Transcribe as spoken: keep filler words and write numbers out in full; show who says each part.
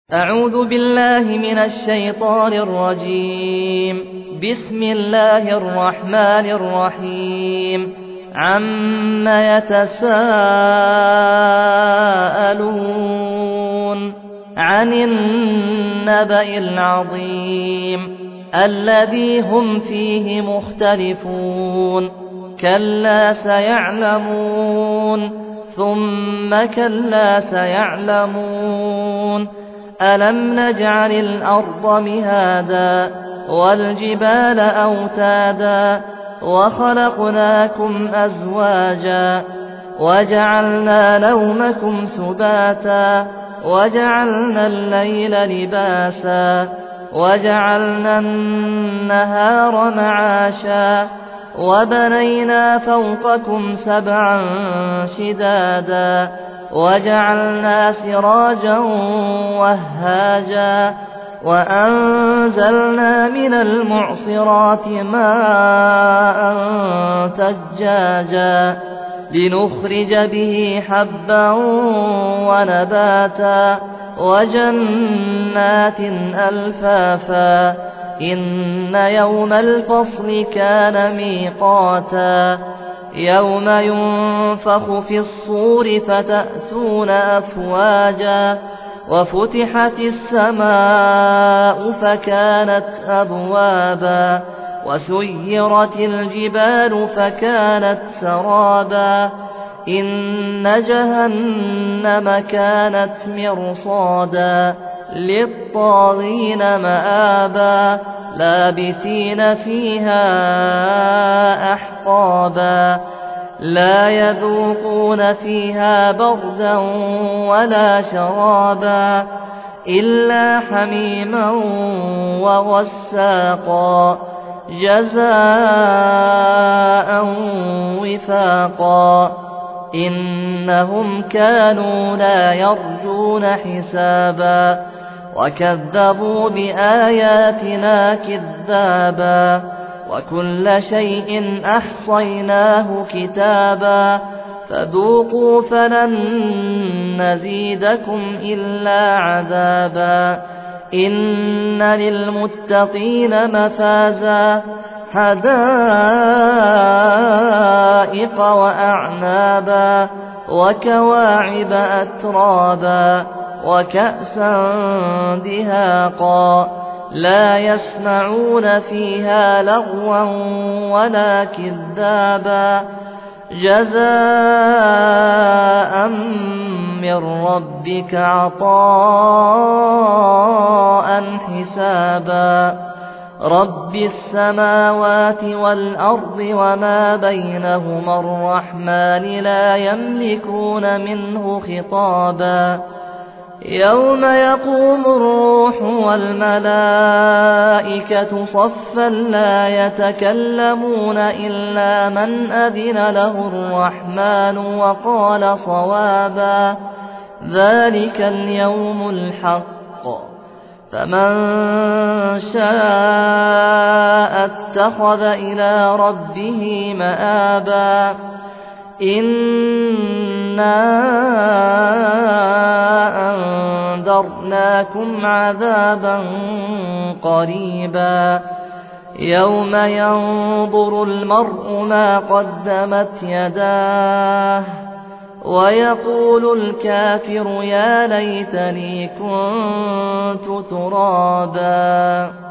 Speaker 1: أعوذ بالله من الشيطان الرجيم. بسم الله الرحمن الرحيم. عم يتساءلون عن النبأ العظيم الذي هم فيه مختلفون كلا سيعلمون ثم كلا سيعلمون ألم نجعل الأرض مهادا والجبال أوتادا وخلقناكم أزواجا وجعلنا نومكم سباتا وجعلنا الليل لباسا وجعلنا النهار معاشا وبنينا فوقكم سبعا شدادا وجعلنا سراجا وهاجا وأنزلنا من المعصرات ماء ثجاجا لنخرج به حبا ونباتا وجنات ألفافا إن يوم الفصل كان ميقاتا يوم ينفخ في الصور فتأتون أفواجا وفتحت السماء فكانت أبوابا وسيرت الجبال فكانت سرابا إن جهنم كانت مرصادا للطاغين مآبا لابثين فيها أحقابا لا يذوقون فيها بردا ولا شرابا إلا حميما وغساقا جزاء وفاقا إنهم كانوا لا يرجون حسابا وكذبوا بآياتنا كذابا وكل شيء أحصيناه كتابا فذوقوا فلن نزيدكم إلا عذابا إن للمتقين مفازا حدائق وأعنابا وكواعب أترابا وكأسا دهاقا لا يسمعون فيها لغوا ولا كذابا جزاء من ربك عطاء حسابا رب السماوات والأرض وما بينهما الرحمن لا يملكون منه خطابا يوم يقوم الروح والملائكة صفا لا يتكلمون إلا من أذن له الرحمن وقال صوابا ذلك اليوم الحق فمن شاء اتخذ إلى ربه مآبا إنا أنذرناكم عذابا قريبا يوم ينظر المرء ما قدمت يداه ويقول الكافر يا ليتني كنت ترابا.